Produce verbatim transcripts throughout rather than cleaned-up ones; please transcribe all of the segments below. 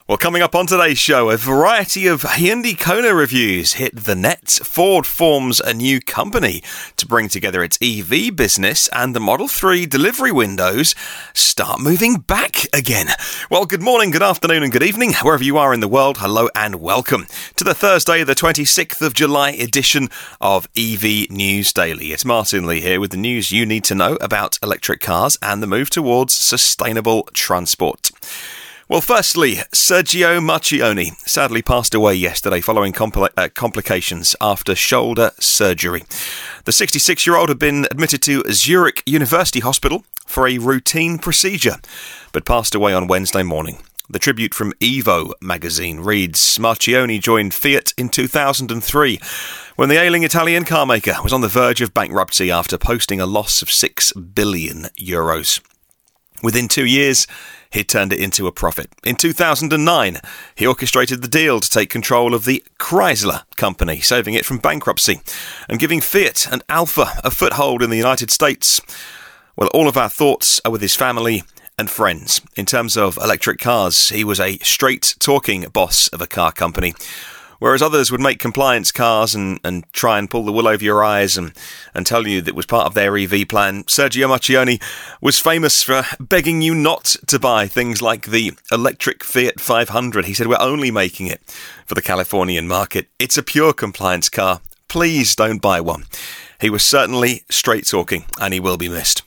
Well, coming up on today's show, a variety of Hyundai Kona reviews hit the net. Ford forms a new company to bring together its E V business, and the Model three delivery windows start moving back again. Well, good morning, good afternoon and good evening, wherever you are in the world. Hello and welcome to the Thursday, the twenty-sixth of July edition of E V News Daily. It's Martin Lee here with the news you need to know about electric cars and the move towards sustainable transport. Well, firstly, Sergio Marchionne sadly passed away yesterday following compl- uh, complications after shoulder surgery. The sixty-six-year-old had been admitted to Zurich University Hospital for a routine procedure, but passed away on Wednesday morning. The tribute from Evo magazine reads, Marchionne joined Fiat in two thousand three, when the ailing Italian carmaker was on the verge of bankruptcy after posting a loss of six billion euros. Within two years, he turned it into a profit. In two thousand nine, he orchestrated the deal to take control of the Chrysler company, saving it from bankruptcy and giving Fiat and Alfa a foothold in the United States. Well, all of our thoughts are with his family and friends. In terms of electric cars, he was a straight-talking boss of a car company. Whereas others would make compliance cars and, and try and pull the wool over your eyes and, and tell you that it was part of their E V plan, Sergio Marchionne was famous for begging you not to buy things like the electric Fiat five hundred. He said, we're only making it for the Californian market. It's a pure compliance car. Please don't buy one. He was certainly straight talking, and he will be missed.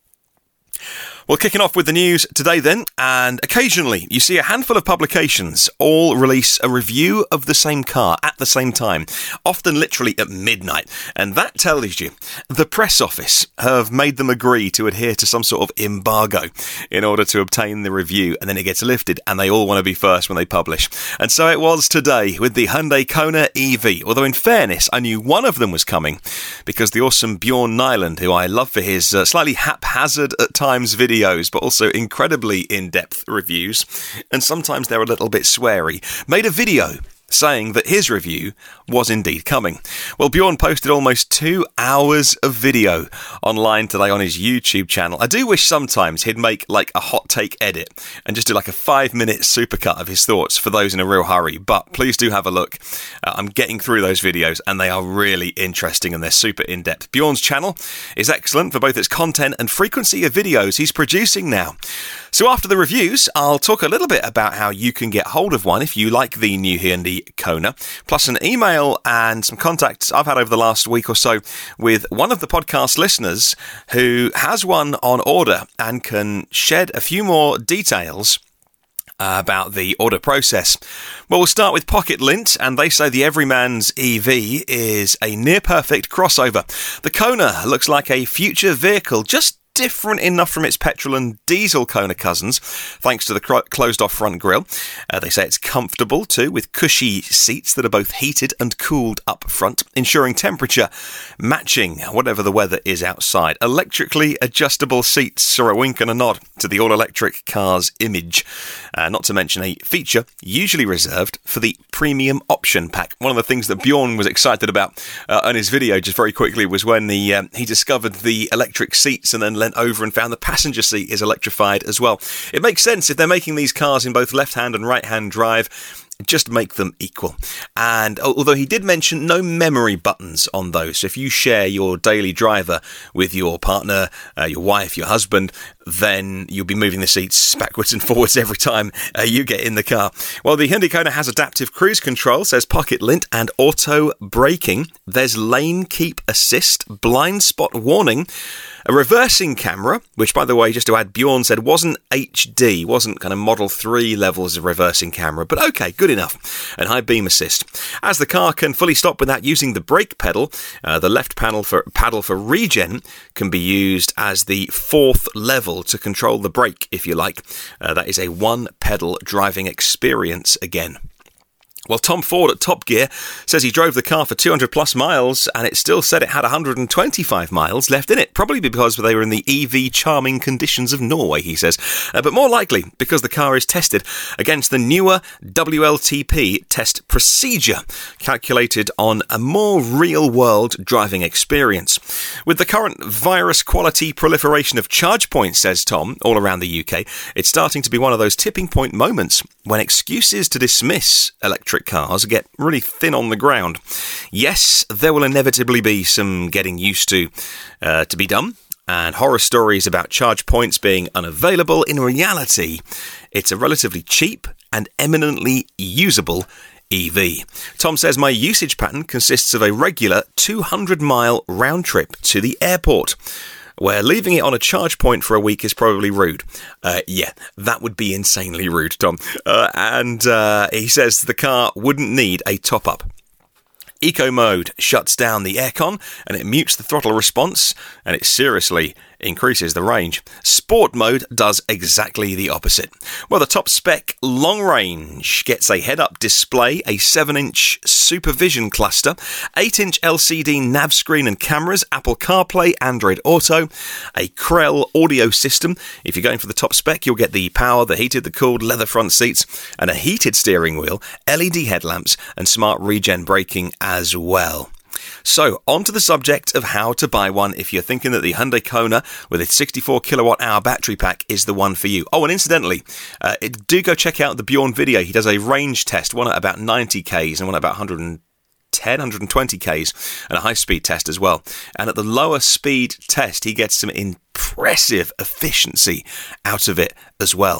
Well, kicking off with the news today then, and occasionally you see a handful of publications all release a review of the same car at the same time, often literally at midnight, and that tells you the press office have made them agree to adhere to some sort of embargo in order to obtain the review, and then it gets lifted and they all want to be first when they publish. And so it was today with the Hyundai Kona E V, although in fairness I knew one of them was coming because the awesome Bjorn Nyland, who I love for his uh, slightly haphazard at times videos, but also incredibly in-depth reviews, and sometimes they're a little bit sweary, made a video saying that his review was indeed coming. Well, Bjorn posted almost two hours of video online today on his YouTube channel. I do wish sometimes he'd make like a hot take edit and just do like a five minute supercut of his thoughts for those in a real hurry, but please do have a look. Uh, I'm getting through those videos and they are really interesting and they're super in-depth. Bjorn's channel is excellent for both its content and frequency of videos he's producing now. So after the reviews, I'll talk a little bit about how you can get hold of one if you like the new Hyundai Kona, plus an email and some contacts I've had over the last week or so with one of the podcast listeners who has one on order and can shed a few more details Uh, about the order process. Well, we'll start with Pocket Lint, and they say the Everyman's E V is a near-perfect crossover. The Kona looks like a future vehicle, just different enough from its petrol and diesel Kona cousins, thanks to the cro- closed-off front grille. Uh, they say it's comfortable too, with cushy seats that are both heated and cooled up front, ensuring temperature matching whatever the weather is outside. Electrically adjustable seats are a wink and a nod to the all-electric car's image. Uh, not to mention a feature usually reserved for the premium option pack. One of the things that Bjorn was excited about uh, on his video just very quickly was when the, um, he discovered the electric seats and then leant over and found the passenger seat is electrified as well. It makes sense if they're making these cars in both left-hand and right-hand drive. Just make them equal. And although he did mention no memory buttons on those, so if you share your daily driver with your partner, uh, your wife, your husband, then you'll be moving the seats backwards and forwards every time uh, you get in the car. Well, the Hyundai Kona has adaptive cruise control, says Pocket Lint, and auto braking. There's lane keep assist, blind spot warning, a reversing camera, which, by the way, just to add, Bjorn said wasn't H D, wasn't kind of Model three levels of reversing camera, but okay, good enough, and high beam assist. As the car can fully stop without using the brake pedal, uh, the left panel for paddle for regen can be used as the fourth level to control the brake, if you like. Uh, that is a one-pedal driving experience again. Well, Tom Ford at Top Gear says he drove the car for two hundred plus miles and it still said it had one hundred twenty-five miles left in it, probably because they were in the E V charming conditions of Norway, he says. Uh, but more likely because the car is tested against the newer W L T P test procedure, calculated on a more real-world driving experience. With the current virus quality proliferation of charge points, says Tom, all around the U K, it's starting to be one of those tipping point moments when excuses to dismiss electric cars get really thin on the ground. Yes, there will inevitably be some getting used to uh, to be done, and horror stories about charge points being unavailable. In reality, it's a relatively cheap and eminently usable E V. Tom says, my usage pattern consists of a regular two hundred mile round trip to the airport, where leaving it on a charge point for a week is probably rude. Uh, yeah, that would be insanely rude, Tom. Uh, and uh, he says the car wouldn't need a top-up. Eco mode shuts down the aircon and it mutes the throttle response, and it seriously increases the range. Sport mode does exactly the opposite. Well, the top spec long range gets a head-up display, a seven inch Supervision cluster, eight inch L C D nav screen and cameras, Apple CarPlay, Android Auto, a Krell audio system. If you're going for the top spec, you'll get the power, the heated, the cooled leather front seats, and a heated steering wheel, L E D headlamps, and smart regen braking as well. So, on to the subject of how to buy one if you're thinking that the Hyundai Kona with its sixty-four kilowatt hour battery pack is the one for you. Oh, and incidentally, uh, do go check out the Bjorn video. He does a range test, one at about ninety kays and one at about one hundred ten, one hundred twenty kays, and a high-speed test as well. And at the lower speed test, he gets some impressive efficiency out of it as well.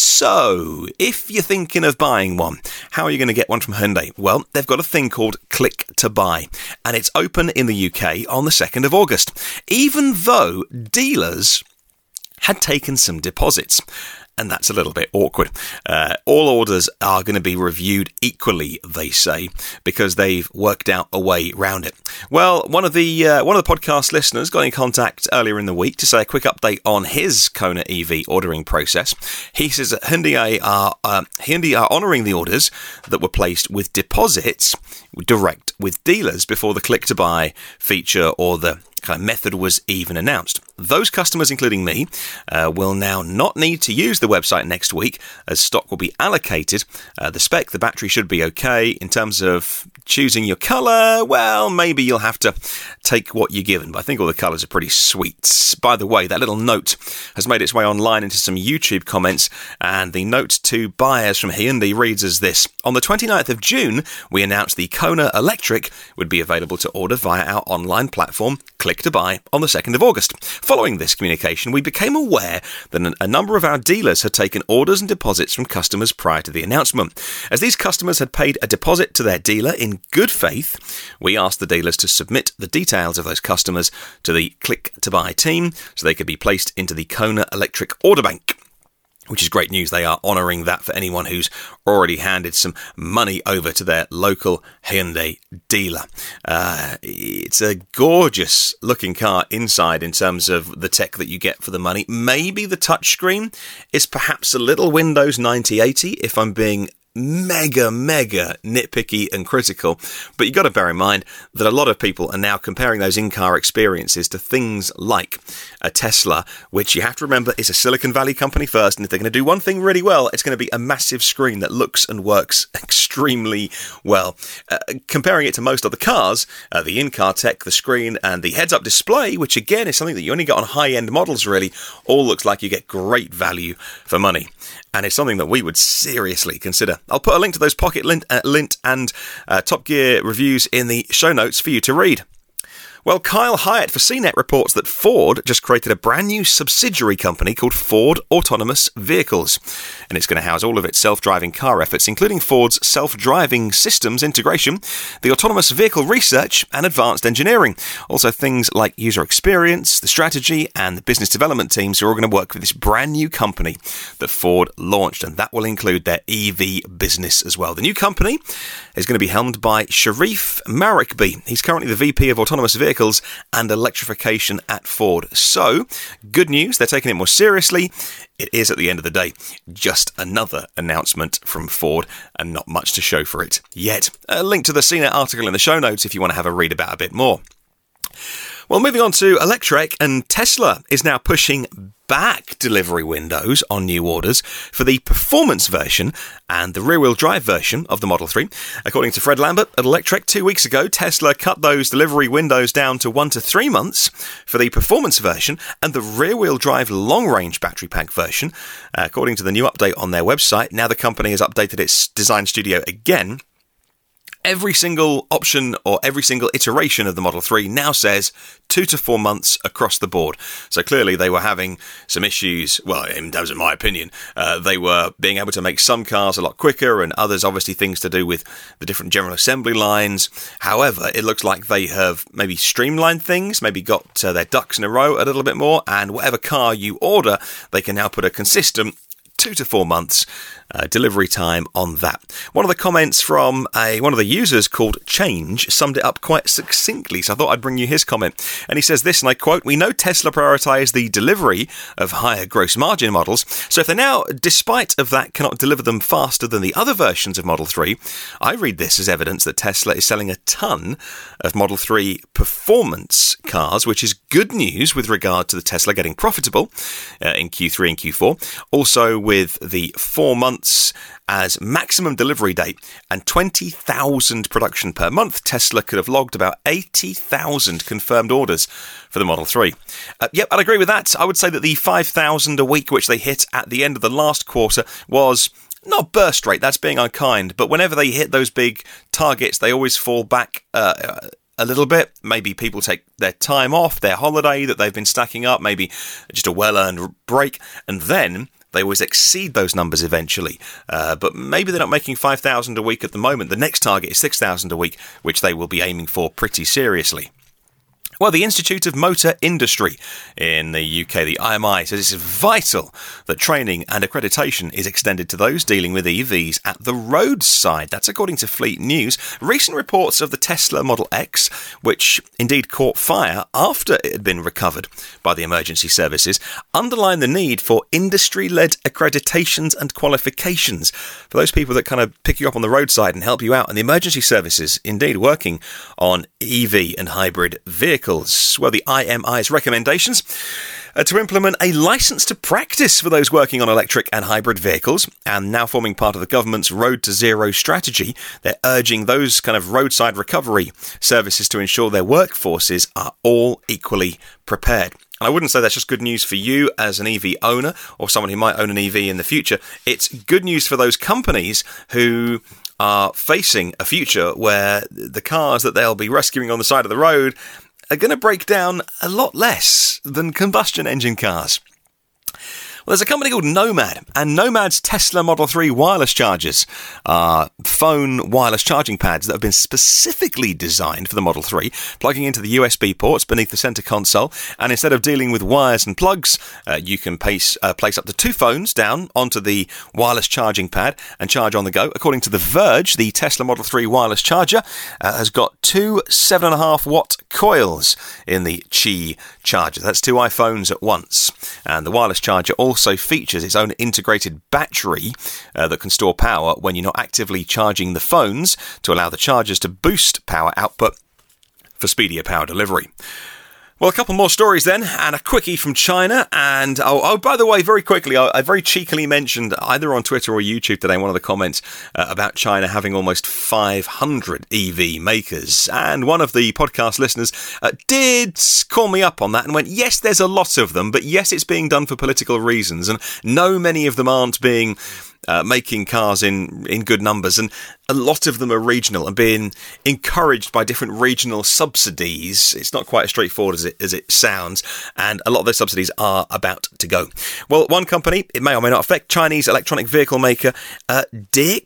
So, if you're thinking of buying one, how are you going to get one from Hyundai? Well, they've got a thing called Click to Buy, and it's open in the U K on the second of August, even though dealers had taken some deposits. And that's a little bit awkward. Uh, all orders are going to be reviewed equally, they say, because they've worked out a way around it. Well, one of the uh, one of the podcast listeners got in contact earlier in the week to say a quick update on his Kona E V ordering process. He says that Hyundai are uh, Hyundai are honouring the orders that were placed with deposits direct with dealers before the Click to Buy feature or the kind of method was even announced. Those customers, including me, uh, will now not need to use the website next week, as stock will be allocated. Uh, the spec, the battery should be okay. In terms of choosing your colour, well, maybe you'll have to take what you're given, but I think all the colours are pretty sweet. By the way, that little note has made its way online into some YouTube comments, and the note to buyers from Hyundai reads as this: on the twenty-ninth of June, we announced the Kona Electric would be available to order via our online platform, Click to Buy, on the second of August. Following this communication, we became aware that a number of our dealers had taken orders and deposits from customers prior to the announcement. As these customers had paid a deposit to their dealer in good faith, we asked the dealers to submit the details of those customers to the Click to Buy team so they could be placed into the Kona Electric order bank. Which is great news. They are honouring that for anyone who's already handed some money over to their local Hyundai dealer. Uh, it's a gorgeous looking car inside in terms of the tech that you get for the money. Maybe the touchscreen is perhaps a little Windows ninety eighty, if I'm being mega, mega nitpicky and critical. But you've got to bear in mind that a lot of people are now comparing those in-car experiences to things like a Tesla, which you have to remember is a Silicon Valley company first, and if they're going to do one thing really well, it's going to be a massive screen that looks and works extremely well. Uh, comparing it to most other cars, uh, the in-car tech, the screen, and the heads-up display, which again is something that you only get on high-end models really, all looks like you get great value for money. And it's something that we would seriously consider. I'll put a link to those Pocket Lint, uh, Lint and uh, Top Gear reviews in the show notes for you to read. Well, Kyle Hyatt for C net reports that Ford just created a brand new subsidiary company called Ford Autonomous Vehicles, and it's going to house all of its self-driving car efforts, including Ford's self-driving systems integration, the autonomous vehicle research and advanced engineering. Also things like user experience, the strategy and the business development teams are all going to work with this brand new company that Ford launched, and that will include their E V business as well. The new company is going to be helmed by Sharif Marikby. He's currently the V P of Autonomous Vehicles vehicles and electrification at Ford. So, good news, they're taking it more seriously. It is, at the end of the day, just another announcement from Ford and not much to show for it yet. A link to the C net article in the show notes if you want to have a read about it a bit more. Well, moving on to Electrek, and Tesla is now pushing back delivery windows on new orders for the performance version and the rear-wheel drive version of the Model three. According to Fred Lambert at Electrek, two weeks ago, Tesla cut those delivery windows down to one to three months for the performance version and the rear-wheel drive long-range battery pack version. According to the new update on their website, now the company has updated its design studio again. Every single option or every single iteration of the Model three now says two to four months across the board. So clearly they were having some issues. Well, in terms of my opinion, uh, they were being able to make some cars a lot quicker and others obviously things to do with the different general assembly lines. However, it looks like they have maybe streamlined things, maybe got uh, their ducks in a row a little bit more, and whatever car you order, they can now put a consistent two to four months uh, delivery time on that. One of the comments from a one of the users called Change summed it up quite succinctly, so I thought I'd bring you his comment. And he says this, and I quote, "We know Tesla prioritised the delivery of higher gross margin models, so if they now, despite of that, cannot deliver them faster than the other versions of Model three, I read this as evidence that Tesla is selling a ton of Model three performance cars, which is good news with regard to the Tesla getting profitable uh, in Q three and Q four. Also, with the four months as maximum delivery date and twenty thousand production per month, Tesla could have logged about eighty thousand confirmed orders for the Model three. Uh, yep, I'd agree with that. I would say that the five thousand a week, which they hit at the end of the last quarter, was not burst rate, that's being unkind, but whenever they hit those big targets, they always fall back uh, a little bit. Maybe people take their time off, their holiday that they've been stacking up, maybe just a well-earned break, and then they always exceed those numbers eventually. Uh, but maybe they're not making five thousand a week at the moment. The next target is six thousand a week, which they will be aiming for pretty seriously. Well, the Institute of Motor Industry in the U K, the I M I, says it's vital that training and accreditation is extended to those dealing with E Vs at the roadside. That's according to Fleet News. Recent reports of the Tesla Model X, which indeed caught fire after it had been recovered by the emergency services, underline the need for industry-led accreditations and qualifications for those people that kind of pick you up on the roadside and help you out. And the emergency services, indeed, working on E V and hybrid vehicles. Well, the I M I's recommendations are to implement a licence to practice for those working on electric and hybrid vehicles, and now forming part of the government's Road to Zero strategy, they're urging those kind of roadside recovery services to ensure their workforces are all equally prepared. And I wouldn't say that's just good news for you as an E V owner or someone who might own an E V in the future. It's good news for those companies who are facing a future where the cars that they'll be rescuing on the side of the road are going to break down a lot less than combustion engine cars. Well, there's a company called Nomad, and Nomad's Tesla Model three wireless chargers are phone wireless charging pads that have been specifically designed for the Model three, plugging into the U S B ports beneath the center console, and instead of dealing with wires and plugs, uh, you can place, uh, place up to two phones down onto the wireless charging pad and charge on the go. According to The Verge, the Tesla Model three wireless charger uh, has got two seven point five watt coils in the Qi charger. That's two iPhones at once. And the wireless charger also also features its own integrated battery uh, that can store power when you're not actively charging the phones to allow the chargers to boost power output for speedier power delivery. Well, a couple more stories then, and a quickie from China. And, oh, oh by the way, very quickly, I, I very cheekily mentioned either on Twitter or YouTube today, one of the comments uh, about China having almost five hundred E V makers. And one of the podcast listeners uh, did call me up on that and went, yes, there's a lot of them, but yes, it's being done for political reasons. And no, many of them aren't being... Uh, making cars in, in good numbers, and a lot of them are regional and being encouraged by different regional subsidies. It's not quite as straightforward as it as it sounds, and a lot of those subsidies are about to go. Well, one company, it may or may not affect, Chinese electronic vehicle maker uh, D I C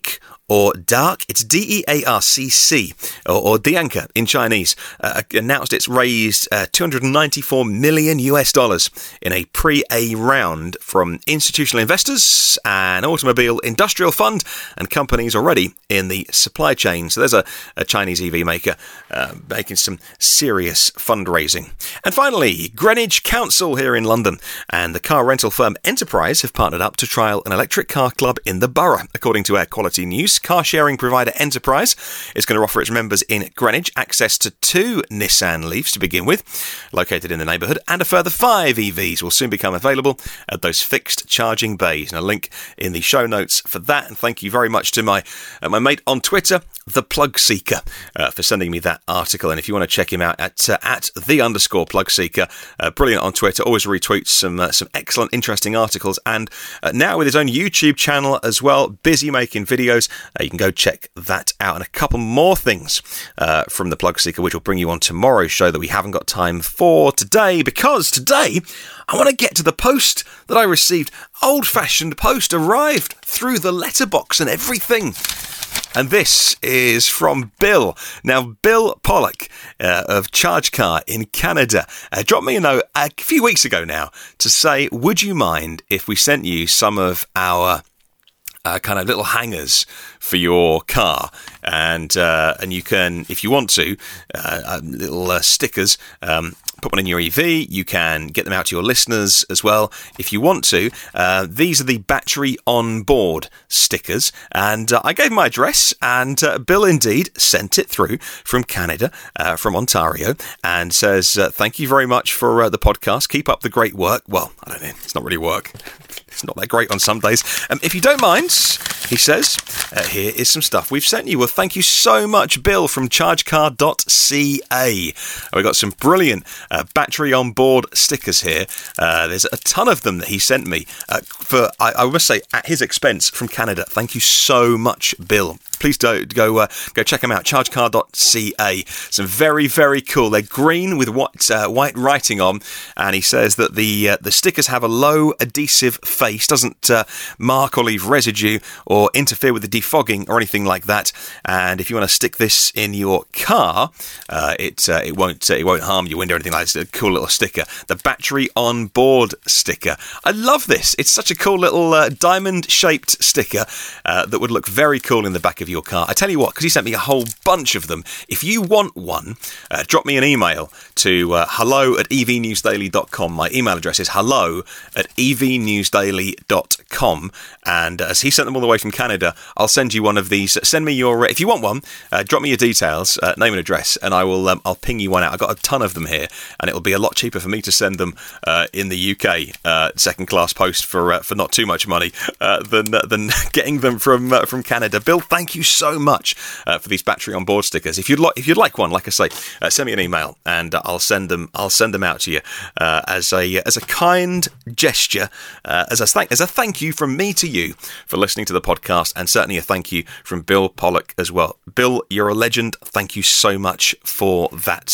or Dark, it's D E A R C C, or, or Dianca in Chinese, uh, announced it's raised uh, two hundred ninety-four million US dollars in a pre-A round from institutional investors, an automobile industrial fund, and companies already in the supply chain. So there's a, a Chinese E V maker uh, making some serious fundraising. And finally, Greenwich Council here in London and the car rental firm Enterprise have partnered up to trial an electric car club in the borough. According to Air Quality News, car-sharing provider Enterprise is going to offer its members in Greenwich access to two Nissan Leafs to begin with, located in the neighbourhood, and a further five E Vs will soon become available at those fixed charging bays. And a link in the show notes for that. And thank you very much to my uh, my mate on Twitter, The Plug Seeker, uh, for sending me that article. And if you want to check him out at uh, at the underscore Plug Seeker, uh, brilliant on Twitter, always retweets some uh, some excellent, interesting articles. And uh, now with his own YouTube channel as well, busy making videos. Uh, you can go check that out. And a couple more things uh, from The Plug Seeker, which will bring you on tomorrow's show that we haven't got time for today, because today I want to get to the post that I received. Old-fashioned post arrived through the letterbox and everything. And this is from Bill. Now, Bill Pollock uh, of Charge Car in Canada uh, dropped me a note a few weeks ago now to say, would you mind if we sent you some of our uh, kind of little hangers for your car? And uh, and you can, if you want to, uh, little uh, stickers, um, put one in your E V. You can get them out to your listeners as well if you want to. Uh, these are the battery on board stickers, and uh, I gave my address, and uh, Bill indeed sent it through from Canada, uh, from Ontario, and says uh, thank you very much for uh, the podcast. Keep up the great work. Well, I don't know, it's not really work. It's not that great on some days. Um, if you don't mind, he says, uh, here is some stuff we've sent you. Well, thank you so much, Bill, from chargecar dot c a. We've got some brilliant uh, battery on board stickers here. Uh, there's a ton of them that he sent me uh, for, I, I must say, at his expense from Canada. Thank you so much, Bill. Please do go uh, go check them out. chargecar dot c a. Some very, very cool. They're green with white uh, white writing on, and he says that the uh, the stickers have a low adhesive face, doesn't uh, mark or leave residue or interfere with the defogging or anything like that. And if you want to stick this in your car, uh, it uh, it won't uh, it won't harm your window or anything like that. It's a cool little sticker. The battery on board sticker. I love this. It's such a cool little uh, diamond shaped sticker uh, that would look very cool in the back of your car. I tell you what, because he sent me a whole bunch of them. If you want one, uh, drop me an email to uh, hello at e v news daily dot com. My email address is hello at e v news daily dot com. And uh, as he sent them all the way from Canada, I'll send you one of these. Send me your, uh, if you want one, uh, drop me your details, uh, name and address, and I will. Um, I'll ping you one out. I've got a ton of them here, and it'll be a lot cheaper for me to send them uh, in the U K, uh, second class post for uh, for not too much money uh, than uh, than getting them from uh, from Canada. Bill, thank you so much uh, for these battery on board stickers. If you'd like, if you'd like one, like I say, uh, send me an email, and uh, I'll send them. I'll send them out to you uh, as a as a kind gesture, uh, as a thank as a thank you from me to you for listening to the podcast, and certainly a thank you from Bill Pollock as well. Bill, you're a legend. Thank you so much for that.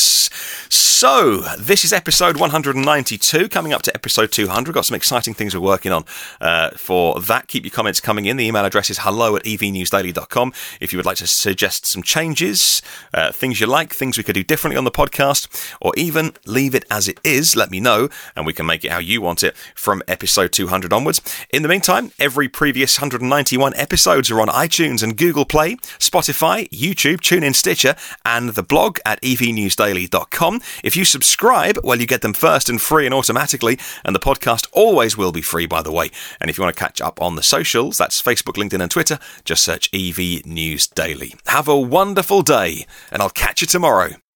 So this is episode one hundred ninety-two, coming up to episode two hundred. Got some exciting things we're working on uh, for that. Keep your comments coming in. The email address is hello at e v news daily dot com. If you would like to suggest some changes, uh, things you like, things we could do differently on the podcast, or even leave it as it is, let me know, and we can make it how you want it from episode two hundred onwards. In the meantime, every previous one hundred ninety-one episodes are on iTunes and Google Play, Spotify, YouTube, TuneIn, Stitcher, and the blog at e v news daily dot com. If you subscribe, well, you get them first and free and automatically, and the podcast always will be free, by the way. And if you want to catch up on the socials, that's Facebook, LinkedIn, and Twitter. Just search E V News Daily. Have a wonderful day, and I'll catch you tomorrow.